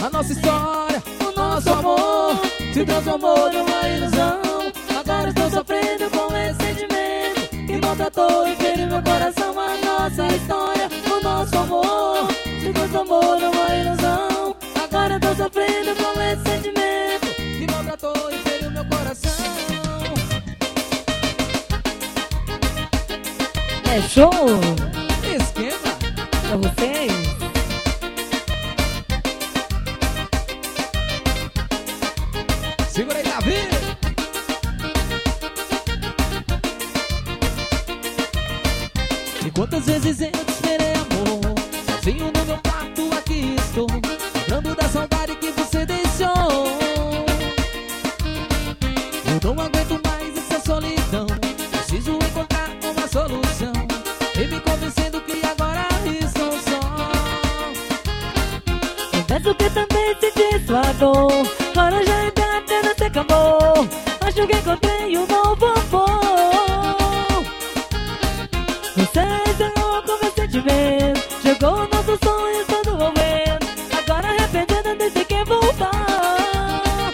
A nossa história, o nosso amor se transformou numa ilusão. Agora estou sofrendo com esse sentimento que maltratou e feriu meu coração. A nossa história, o nosso amor se transformou numa ilusão. Agora estou sofrendo com esse sentimento que maltratou e feriu meu coração. É show! Esquema Pra vocês. Segura aí, Davi. E quantas vezes eu te esperei, amor, sozinho no meu quarto, aqui estou, lembrando da saudade que você deixou. Eu não aguento mais essa solidão, preciso encontrar uma solução, e me convencendo que agora estou só. Confesso que também senti sua dor, agora já apenas se acabou. Acho que encontrei um novo amor. Você encerrou com meu sentimento, jogou nossos sonhos todo momento. Agora arrependendo desse que voltar.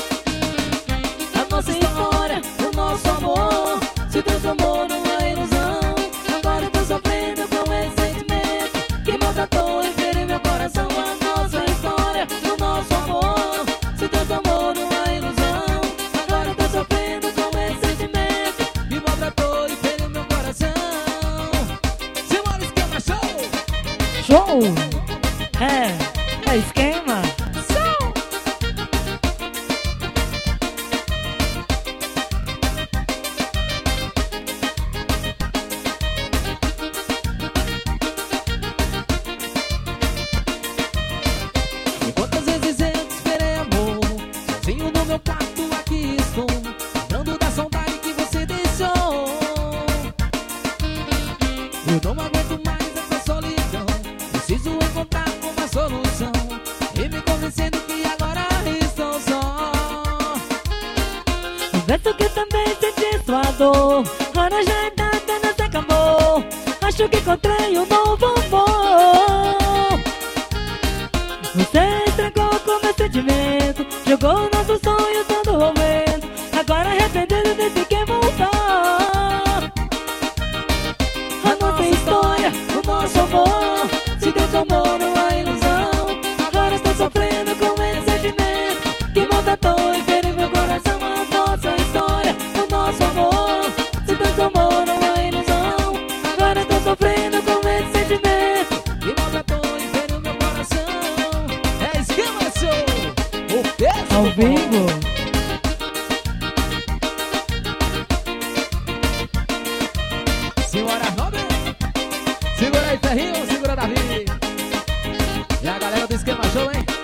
A nossa história, o nosso amor se transformou numa ilusão. Agora eu tô sofrendo com esse sentimento que maltratou e feriu meu coração. A nossa história, o nosso amor se transformou numa ilusão. Agora eu tô sofrendo com esse sentimento que maltratou e feriu meu coração. Simbora, Esquema Show! Show! É esquema. E quantas vezes eu te esperei, amor, sozinho no meu quarto, aqui estou, lembrando da saudade que você deixou. Eu não aguento mais essa solidão, preciso encontrar uma solução, e me convencendo que agora estou só. Confesso que também senti sua dor, agora já apenas se acabou. Acho que encontrei um novo amor. Você estragou com meu sentimento, jogou nossos sonhos todo momento. Agora arrependendo desse que voltar. A nossa história, o nosso amor se transformou numa ilusão. Agora estou sofrendo com esse sentimento que maltratou e feriu meu coração. A nossa história, o nosso amor se transformou numa ilusão. Agora estou sofrendo com esse sentimento que maltratou e feriu meu coração. É Esquema Show, o peso Ao do vivo. Senhora Robin, segura aí, Ferrinho, segura Davi. E a galera do Esquema Show, hein?